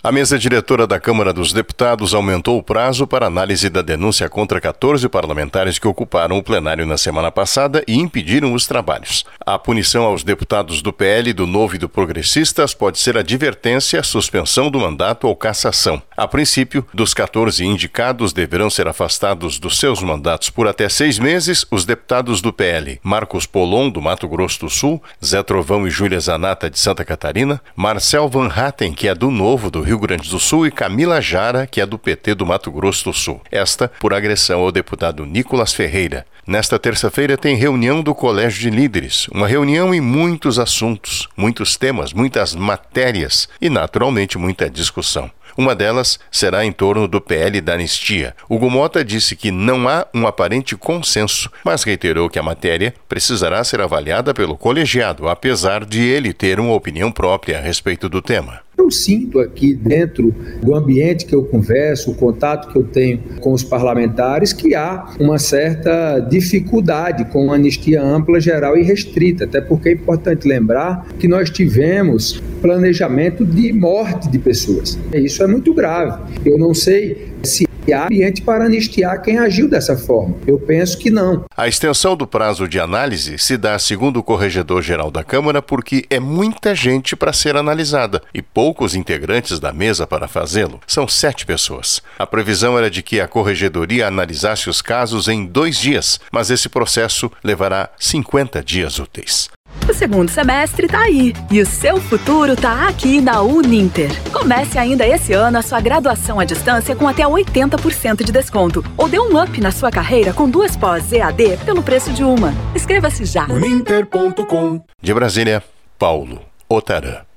A mesa diretora da Câmara dos Deputados aumentou o prazo para análise da denúncia contra 14 parlamentares que ocuparam o plenário na semana passada e impediram os trabalhos. A punição aos deputados do PL, do Novo e do Progressistas pode ser advertência, suspensão do mandato ou cassação. A princípio, dos 14 indicados deverão ser afastados dos seus mandatos por até 6 meses os deputados do PL, Marcos Polon, do Mato Grosso do Sul, Zé Trovão e Júlia Zanata, de Santa Catarina, Marcel Van Hatten, que é do Novo, do Rio Grande do Sul, e Camila Jara, que é do PT do Mato Grosso do Sul. Esta por agressão ao deputado Nicolas Ferreira. Nesta terça-feira tem reunião do Colégio de Líderes, uma reunião em muitos assuntos, muitos temas, muitas matérias e, naturalmente, muita discussão. Uma delas será em torno do PL da anistia. Hugo Mota disse que não há um aparente consenso, mas reiterou que a matéria precisará ser avaliada pelo colegiado, apesar de ele ter uma opinião própria a respeito do tema. Eu sinto aqui dentro do ambiente que eu converso, o contato que eu tenho com os parlamentares, que há uma certa dificuldade com a anistia ampla, geral e restrita, até porque é importante lembrar que nós tivemos planejamento de morte de pessoas. Isso é muito grave. Eu não sei se há ambiente para anistiar quem agiu dessa forma. Eu penso que não. A extensão do prazo de análise se dá, segundo o Corregedor-Geral da Câmara, porque é muita gente para ser analisada e poucos integrantes da mesa para fazê-lo. São 7 pessoas. A previsão era de que a Corregedoria analisasse os casos em 2 dias, mas esse processo levará 50 dias úteis. O segundo semestre tá aí e o seu futuro tá aqui na Uninter. Comece ainda esse ano a sua graduação à distância com até 80% de desconto. Ou dê um up na sua carreira com 2 pós EAD pelo preço de uma. Inscreva-se já. Uninter.com. De Brasília, Paulo Otarã.